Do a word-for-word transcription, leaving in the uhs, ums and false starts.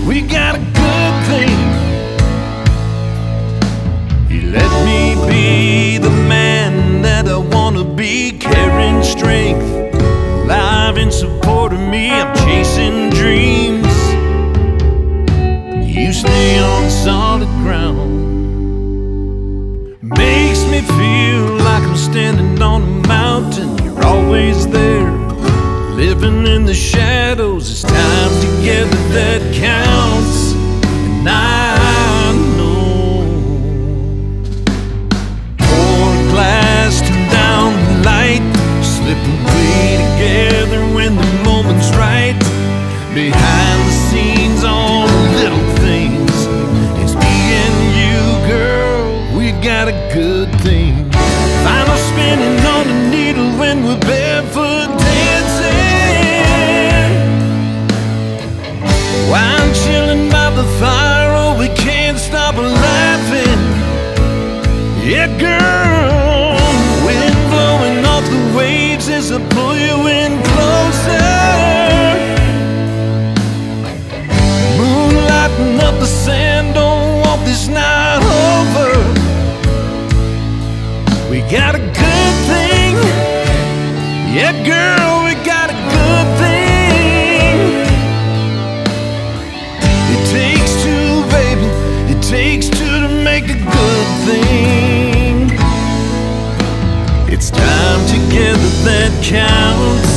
we got a good thing. He let me be the man that I wanna be, carrying strength, alive in support of me. I'm chasing dreams, you stay on solid ground. Makes me feel like I'm standing on a mountain. You're always there, living in the shadows. It's time together that counts, and I know. Pour a glass, turn down the light, slip away together when the moment's right. Behind the scenes, all the little things, it's me and you, girl, we got a good thing. Final spinning on the needle when we're barefoot dancing, while chilling by the fire, oh, we can't stop laughing. Yeah, girl, wind blowing off the waves as I pull you in closer, moonlighting up the sand, don't want this night over. We got a good thing, yeah, girl, we got a good thing. It takes two, baby, it takes two to make a good thing. It's time together that counts.